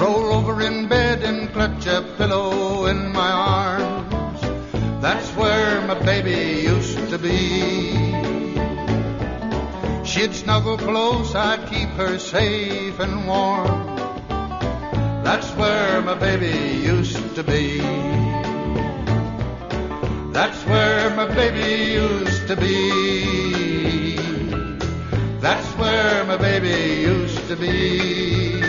roll over in bed and clutch a pillow in my arms. That's where my baby used to be. She'd snuggle close, I'd keep her safe and warm. That's where my baby used to be. That's where my baby used to be. That's where my baby used to be.